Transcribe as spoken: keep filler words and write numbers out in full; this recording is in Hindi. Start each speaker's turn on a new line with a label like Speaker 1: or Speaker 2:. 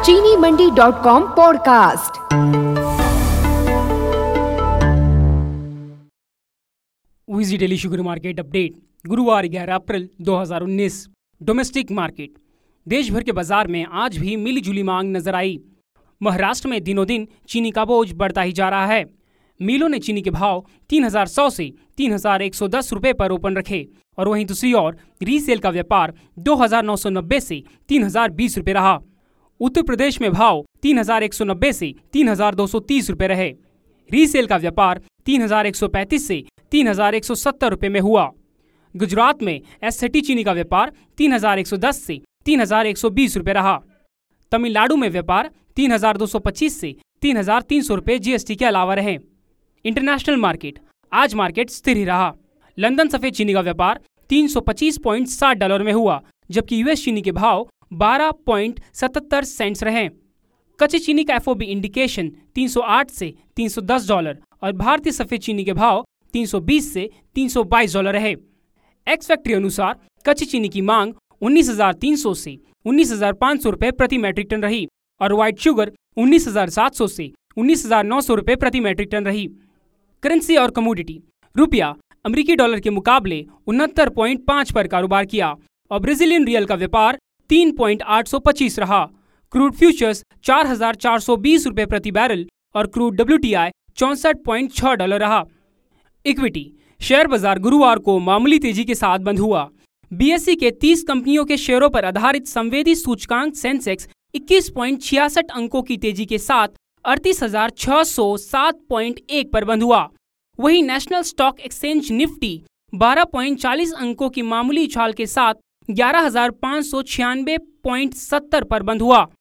Speaker 1: चीनी मंडी डॉट कॉम पॉडकास्ट।
Speaker 2: वीजी डेली शुगर मार्केट अपडेट गुरुवार ग्यारह अप्रैल दो हज़ार उन्नीस। Domestic market. देश भर के बाजार में आज भी मिली जुली मांग नजर आई। महाराष्ट्र में दिनों दिन चीनी का बोझ बढ़ता ही जा रहा है। मिलों ने चीनी के भाव तीन हज़ार सौ से तीन हज़ार एक सौ दस रुपए पर ओपन रखे और वहीं दूसरी ओर रीसेल का व्यापार दो हज़ार नौ सौ नब्बे से तीन हज़ार बीस रुपए रहा। उत्तर प्रदेश में भाव तीन हज़ार एक सौ नब्बे से तीन हज़ार दो सौ तीस रुपए रहे। रीसेल का व्यापार तीन हज़ार एक सौ पैंतीस से तीन हज़ार एक सौ सत्तर रुपए में हुआ। गुजरात में एसटी चीनी का व्यापार तीन हज़ार एक सौ दस से तीन हज़ार एक सौ बीस रुपए रहा। तमिलनाडु में व्यापार तीन हज़ार दो सौ पच्चीस से तीन हज़ार तीन सौ रुपए जीएसटी के अलावा रहे। International market. आज मार्केट स्थिर ही रहा। लंदन सफेद चीनी का व्यापार तीन सौ पच्चीस पॉइंट साठ डॉलर में हुआ, जबकि यूएस चीनी के भाव बारह पॉइंट सतहत्तर सेंट्स रहे। कच्ची चीनी का एफओबी इंडिकेशन तीन सौ आठ से तीन सौ दस डॉलर और भारतीय सफेद चीनी के भाव तीन सौ बीस से तीन सौ बाईस डॉलर रहे। एक्स फैक्ट्री अनुसार कच्ची चीनी की मांग उन्नीस हज़ार तीन सौ से उन्नीस हज़ार पाँच सौ रुपए प्रति मैट्रिक टन रही और व्हाइट शुगर उन्नीस हज़ार सात सौ से उन्नीस हज़ार नौ सौ रुपए प्रति मैट्रिक टन रही। करेंसी और कमोडिटी। रुपया अमेरिकी डॉलर के मुकाबले उनहत्तर पॉइंट पाँच पर कारोबार किया और ब्राजीलियन रियल का व्यापार तीन पॉइंट आठ सौ पच्चीस रहा। क्रूड फ्यूचर्स चार हज़ार चार सौ बीस रुपए प्रति बैरल और क्रूड डब्ल्यूटीआई चौंसठ पॉइंट छह डॉलर रहा। इक्विटी। शेयर बाजार गुरुवार को मामूली तेजी के साथ बंद हुआ। बीएसई के तीस कंपनियों के शेयरों पर आधारित संवेदी सूचकांक सेंसेक्स इक्कीस पॉइंट छियासठ अंकों की तेजी के साथ अड़तीस हज़ार छह सौ सात पॉइंट एक पर बंद हुआ। वहीं नेशनल स्टॉक एक्सचेंज निफ्टी बारह पॉइंट चालीस अंकों की मामूली उछाल के साथ ग्यारह हज़ार पाँच सौ छियानवे पॉइंट सत्तर पर बंद हुआ।